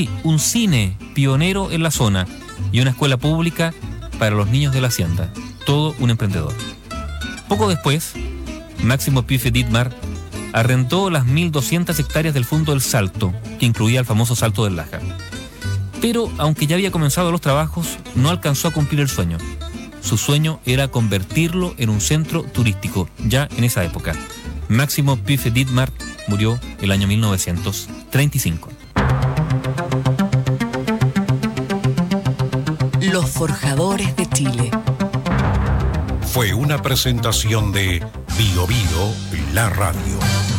cine pionero en la zona y una escuela pública para los niños de la hacienda. Todo un emprendedor. Poco después, Máximo Puffe Dittmar arrendó las 1.200 hectáreas del fondo del Salto, que incluía el famoso Salto del Laja. Pero, aunque ya había comenzado los trabajos, no alcanzó a cumplir el sueño. Su sueño era convertirlo en un centro turístico, ya en esa época. Máximo Puffe Dittmar murió el año 1935. Los forjadores de Chile. Fue una presentación de Bio Bio, la radio.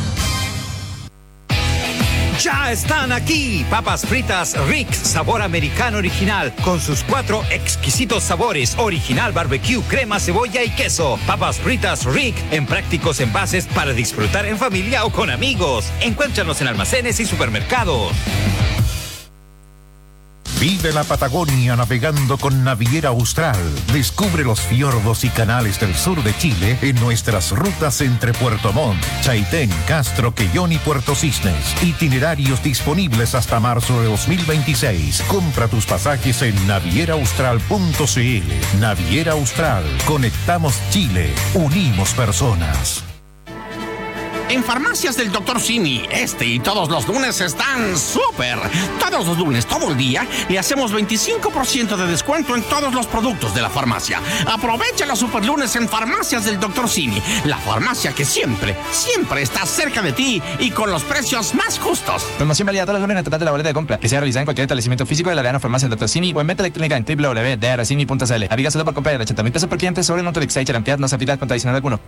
Ya están aquí, papas fritas Rick, sabor americano original, con sus 4 exquisitos sabores, original barbecue, crema, cebolla y queso. Papas fritas Rick, en prácticos envases para disfrutar en familia o con amigos. Encuéntranos en almacenes y supermercados. Vive la Patagonia navegando con Naviera Austral. Descubre los fiordos y canales del sur de Chile en nuestras rutas entre Puerto Montt, Chaitén, Castro, Quellón y Puerto Cisnes. Itinerarios disponibles hasta marzo de 2026. Compra tus pasajes en navieraaustral.cl. Naviera Austral. Conectamos Chile. Unimos personas. En Farmacias del Dr. Simi, este y todos los lunes están súper. Todos los lunes, todo el día, le hacemos 25% de descuento en todos los productos de la farmacia. Aprovecha los super lunes en Farmacias del Dr. Simi, la farmacia que siempre está cerca de ti y con los precios más justos. Promoción válida todos los lunes en el total de la boleta de compra, que sea realizada en cualquier establecimiento físico de la Verano Farmacia del Dr. Simi o en venta electrónica en www.drcimi.cl. Aplica solo por compra de 80.000 pesos por cliente sobre un Autolexai cantidad no se aplica con adicional alguno.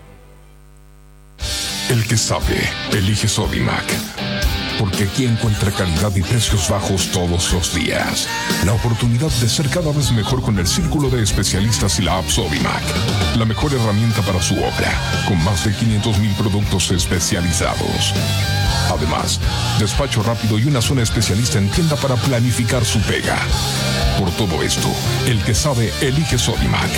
El que sabe, elige Sodimac. Porque aquí encuentra calidad y precios bajos todos los días. La oportunidad de ser cada vez mejor con el círculo de especialistas y la app Sodimac. La mejor herramienta para su obra, con más de 500.000 productos especializados. Además, despacho rápido y una zona especialista en tienda para planificar su pega. Por todo esto, el que sabe, elige Sodimac.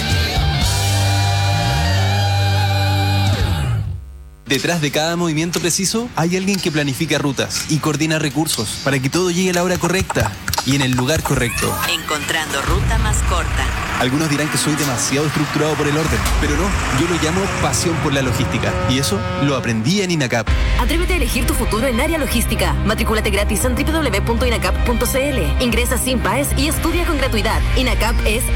Detrás de cada movimiento preciso hay alguien que planifica rutas y coordina recursos para que todo llegue a la hora correcta y en el lugar correcto. Encontrando ruta más corta. Algunos dirán que soy demasiado estructurado por el orden, pero no, yo lo llamo pasión por la logística y eso lo aprendí en INACAP. Atrévete a elegir tu futuro en área logística. Matricúlate gratis en www.inacap.cl. Ingresa sin PAES y estudia con gratuidad. INACAP es